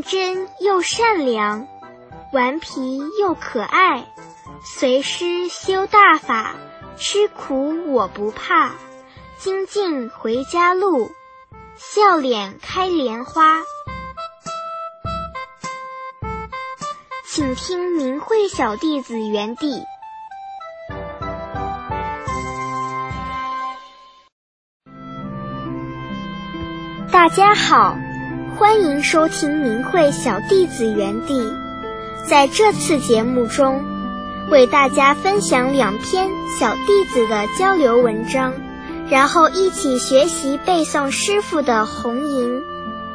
纯真又善良，顽皮又可爱，随师修大法，吃苦我不怕，精进回家路，笑脸开莲花。请听明慧小弟子园地。大家好，欢迎收听明慧小弟子园地。在这次节目中，为大家分享2篇小弟子的交流文章，然后一起学习背诵师父的红吟。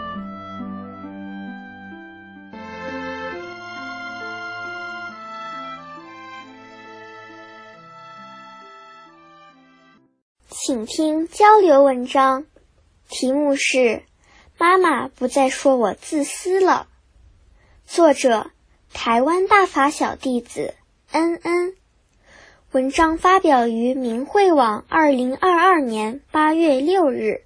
请听交流文章，题目是妈妈不再说我自私了。作者台湾大法小弟子恩恩。文章发表于明慧网2022年8月6日。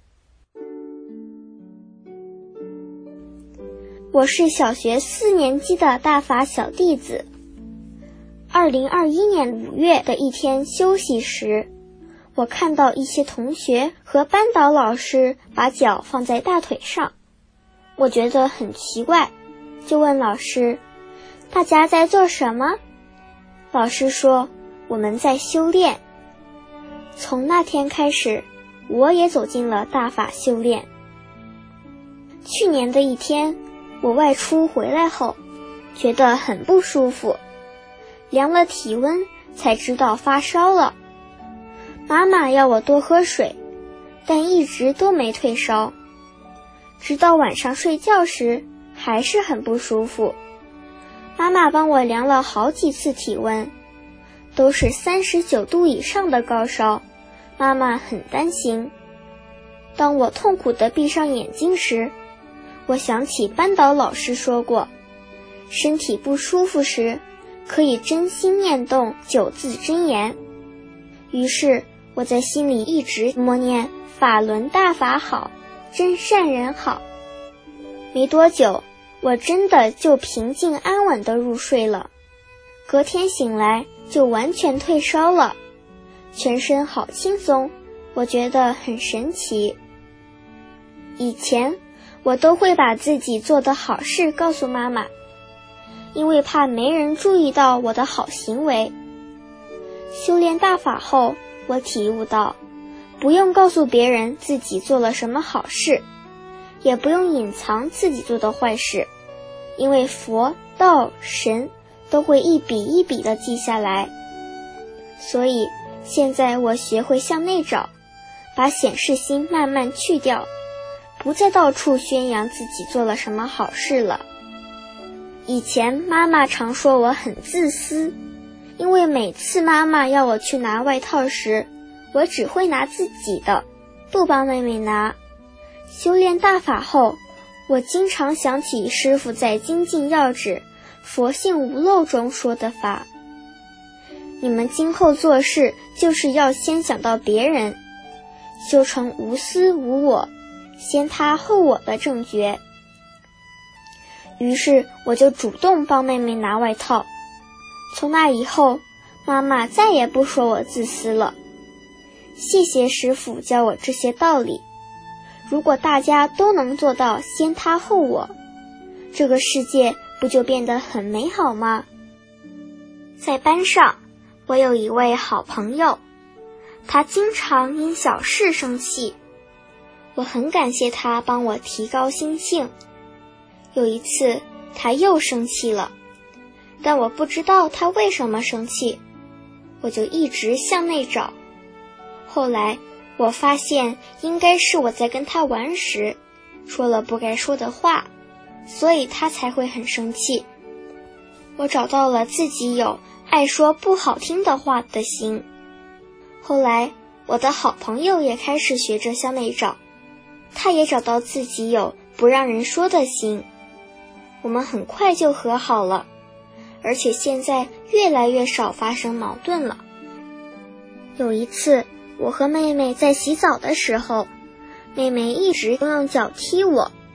我是小学4年级的大法小弟子。2021年5月的一天休息时，我看到一些同学和班导老师把脚放在大腿上，我觉得很奇怪，就问老师，大家在做什么？老师说，我们在修炼。从那天开始，我也走进了大法修炼。去年的一天，我外出回来后，觉得很不舒服，量了体温才知道发烧了。妈妈要我多喝水，但一直都没退烧。直到晚上睡觉时，还是很不舒服。妈妈帮我量了好几次体温，都是39度以上的高烧，妈妈很担心。当我痛苦地闭上眼睛时，我想起班导老师说过，身体不舒服时，可以真心念动9字真言。于是我在心里一直默念法轮大法好，真善人好。没多久，我真的就平静安稳地入睡了。隔天醒来就完全退烧了，全身好轻松，我觉得很神奇。以前我都会把自己做的好事告诉妈妈，因为怕没人注意到我的好行为。修炼大法后，我体悟到，不用告诉别人自己做了什么好事，也不用隐藏自己做的坏事，因为佛、道、神都会一笔一笔地记下来。所以现在我学会向内找，把显示心慢慢去掉，不再到处宣扬自己做了什么好事了。以前妈妈常说我很自私，因为每次妈妈要我去拿外套时，我只会拿自己的，不帮妹妹拿。修炼大法后，我经常想起师父在精进要旨佛性无漏中说的法，你们今后做事就是要先想到别人，修成无私无我，先他后我的正觉。于是我就主动帮妹妹拿外套。从那以后，妈妈再也不说我自私了。谢谢师父教我这些道理。如果大家都能做到先他后我，这个世界不就变得很美好吗？在班上，我有一位好朋友，他经常因小事生气，我很感谢他帮我提高心性。有一次，他又生气了，但我不知道他为什么生气，我就一直向内找。后来我发现应该是我在跟他玩时说了不该说的话，所以他才会很生气。我找到了自己有爱说不好听的话的心。后来我的好朋友也开始学着向内找，他也找到自己有不让人说的心。我们很快就和好了，而且现在越来越少发生矛盾了。有一次，我和妹妹在洗澡的时候，妹妹一直用脚踢我，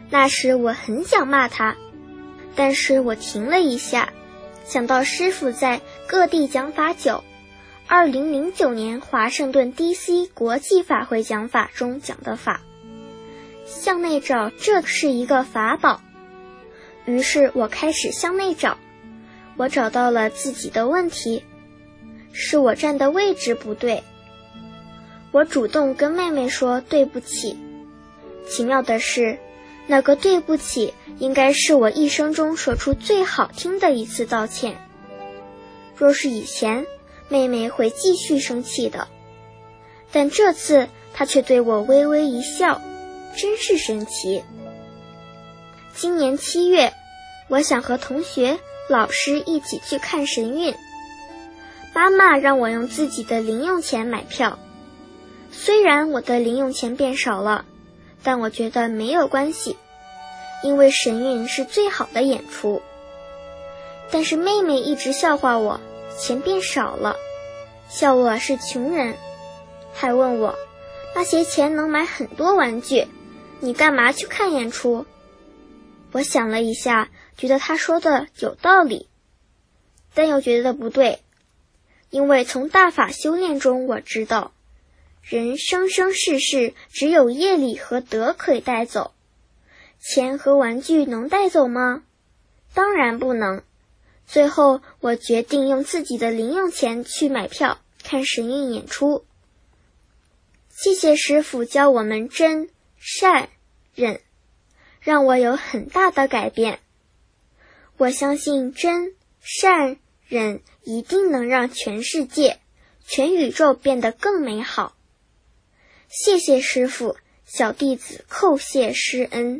那时我很想骂他，但是我停了一下，想到师傅在各地讲法9 2009年华盛顿 DC 国际法会讲法中讲的法，向内找，这是一个法宝。于是我开始向内找，我找到了自己的问题，是我站的位置不对。我主动跟妹妹说对不起，奇妙的是，那个对不起应该是我一生中说出最好听的一次道歉。若是以前，妹妹会继续生气的，但这次她却对我微微一笑，真是神奇。今年7月，我想和同学、老师一起去看神韵。妈妈让我用自己的零用钱买票，虽然我的零用钱变少了，但我觉得没有关系，因为神韵是最好的演出。但是妹妹一直笑话我钱变少了，笑我是穷人，还问我那些钱能买很多玩具，你干嘛去看演出？我想了一下，觉得她说的有道理，但又觉得不对，因为从大法修炼中我知道，人生生世世只有业力和德可以带走，钱和玩具能带走吗？当然不能。最后我决定用自己的零用钱去买票看神韵演出。谢谢师父教我们真、善、忍，让我有很大的改变。我相信真、善、忍一定能让全世界、全宇宙变得更美好。谢谢师父，小弟子叩谢师恩。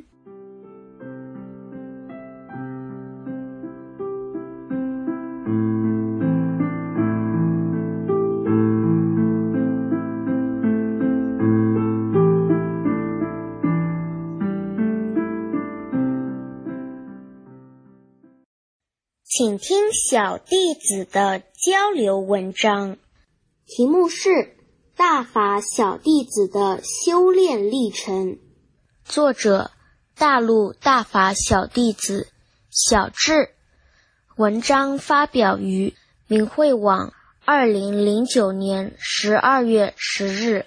请听小弟子的交流文章，题目是大法小弟子的修炼历程，作者大陆大法小弟子小智，文章发表于明慧网2009年12月10日。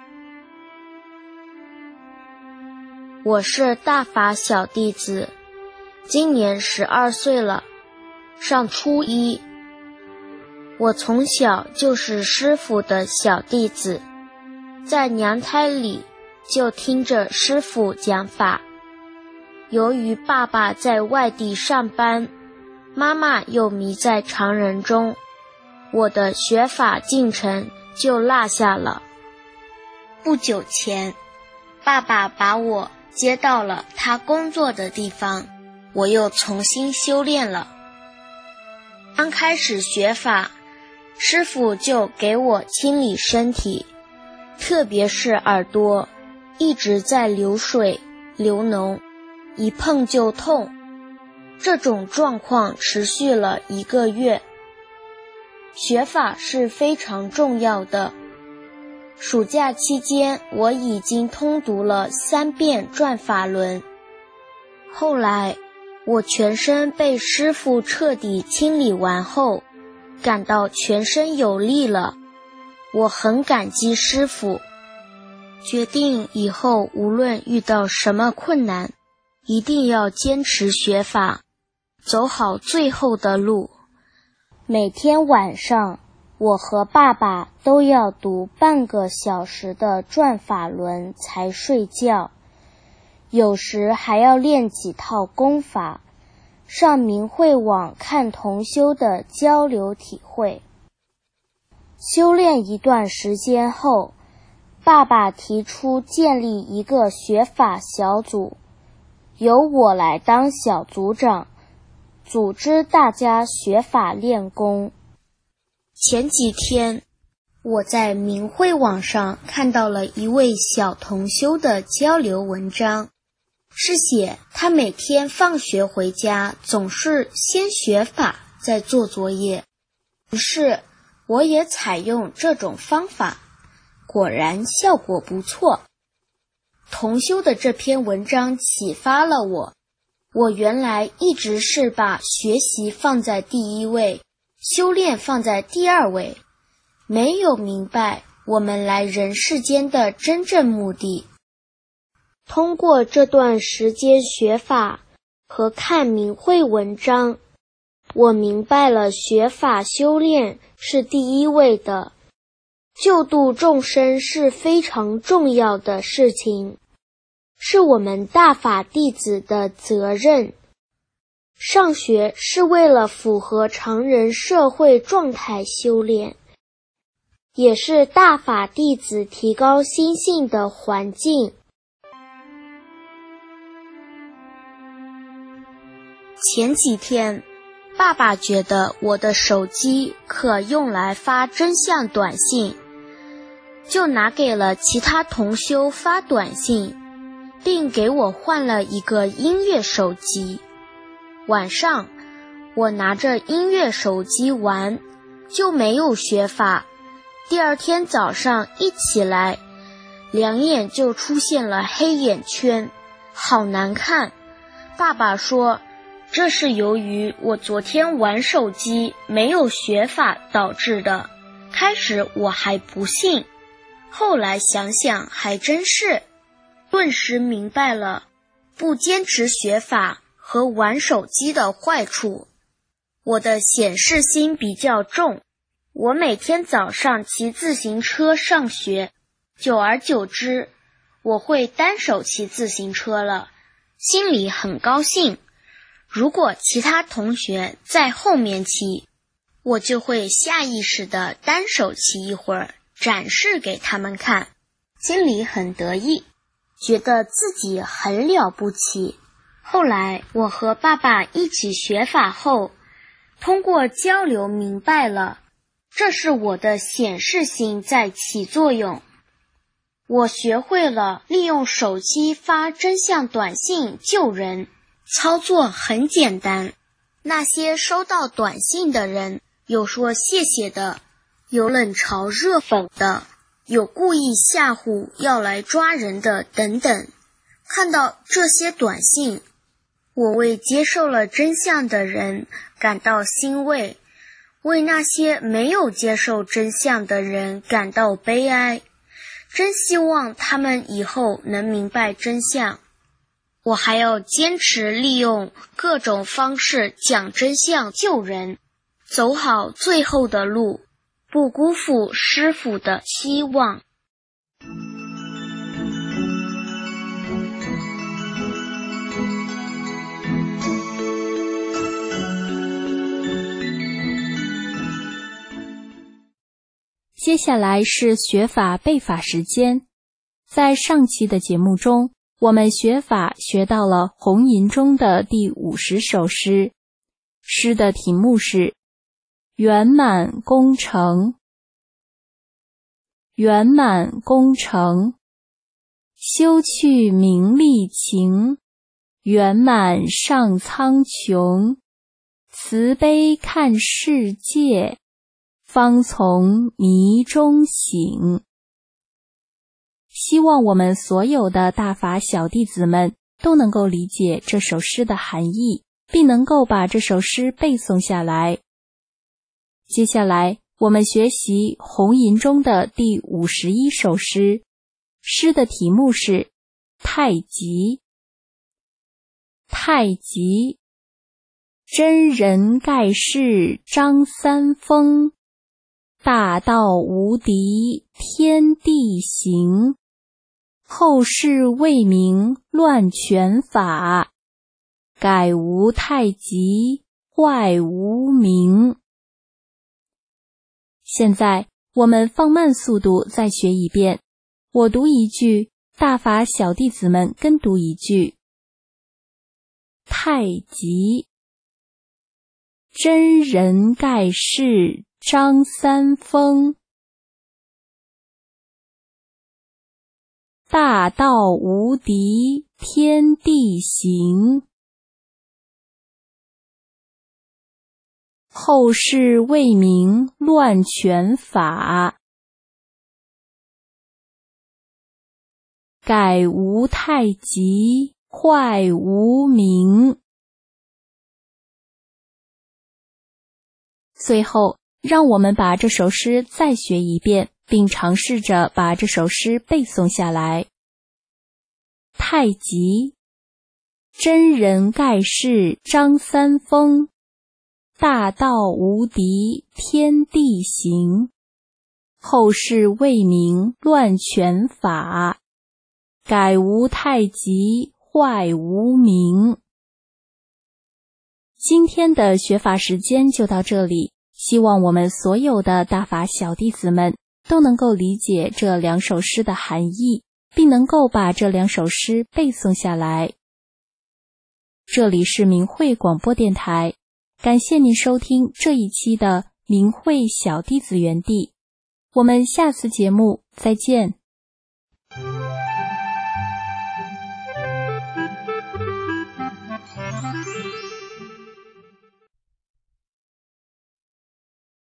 我是大法小弟子，今年12岁了，上初一。我从小就是师父的小弟子，在娘胎里就听着师父讲法。由于爸爸在外地上班，妈妈又迷在常人中，我的学法进程就落下了。不久前，爸爸把我接到了他工作的地方，我又重新修炼了。刚开始学法，师父就给我清理身体，特别是耳朵，一直在流水、流脓，一碰就痛。这种状况持续了1个月。学法是非常重要的。暑假期间，我已经通读了3遍转法轮。后来我全身被师父彻底清理完后，感到全身有力了，我很感激师父，决定以后无论遇到什么困难，一定要坚持学法，走好最后的路。每天晚上，我和爸爸都要读半个小时的转法轮才睡觉，有时还要练几套功法，上明慧网看同修的交流体会。修炼一段时间后，爸爸提出建立一个学法小组，由我来当小组长，组织大家学法练功。前几天，我在明慧网上看到了一位小同修的交流文章，是写他每天放学回家总是先学法再做作业。于是我也采用这种方法，果然效果不错。 同修的这篇文章启发了我。我原来一直是把学习放在第一位，修炼放在第二位，没有明白我们来人世间的真正目的。 通过这段时间学法和看明慧文章，我明白了学法修炼是第一位的，救度众生是非常重要的事情，是我们大法弟子的责任。上学是为了符合常人社会状态修炼，也是大法弟子提高心性的环境。 前几天，爸爸觉得我的手机可用来发真相短信，就拿给了其他同修发短信，并给我换了一个音乐手机。晚上，我拿着音乐手机玩，就没有学法。第二天早上一起来，两眼就出现了黑眼圈，好难看。爸爸说，这是由于我昨天玩手机没有学法导致的。开始我还不信，后来想想还真是，顿时明白了不坚持学法和玩手机的坏处。我的显示心比较重，我每天早上骑自行车上学，久而久之，我会单手骑自行车了，心里很高兴。如果其他同学在后面骑，我就会下意识地单手骑一会儿，展示给他们看，心里很得意，觉得自己很了不起。后来我和爸爸一起学法后，通过交流明白了，这是我的显示心在起作用。我学会了利用手机发真相短信救人，操作很简单。那些收到短信的人，有说谢谢的，有冷嘲热讽的，有故意吓唬要来抓人的等等。看到这些短信，我为接受了真相的人感到欣慰，为那些没有接受真相的人感到悲哀。真希望他们以后能明白真相。我还要坚持利用各种方式讲真相救人，走好最后的路，不辜负师父的希望。 接下来是学法背法时间。在上期的节目中，我们学法学到了红吟中的第50首诗，诗的题目是圆满功成。圆满功成，休去名利情，圆满上苍穹，慈悲看世界，方从迷中醒。希望我们所有的大法小弟子们都能够理解这首诗的含义，并能够把这首诗背诵下来。接下来我们学习红吟中的第51首诗，诗的题目是太极。太极，真人盖世张三丰，大道无敌天地行，后世未明乱权法，改无太极坏无名。现在我们放慢速度再学一遍，我读一句，大法小弟子们跟读一句。太极，真人盖世张三丰，大道无敌天地行，后世未明乱权法， 改无太急，坏无名。最后，让我们把这首诗再学一遍，并尝试着把这首诗背诵下来。太极，真人盖世张三丰，大道无敌天地行，后世未明乱权法，改无太极，坏无名。今天的学法时间就到这里，希望我们所有的大法小弟子们都能够理解这两首诗的含义，并能够把这两首诗背诵下来。这里是明慧广播电台，感谢您收听这一期的明慧小弟子园地，我们下次节目再见。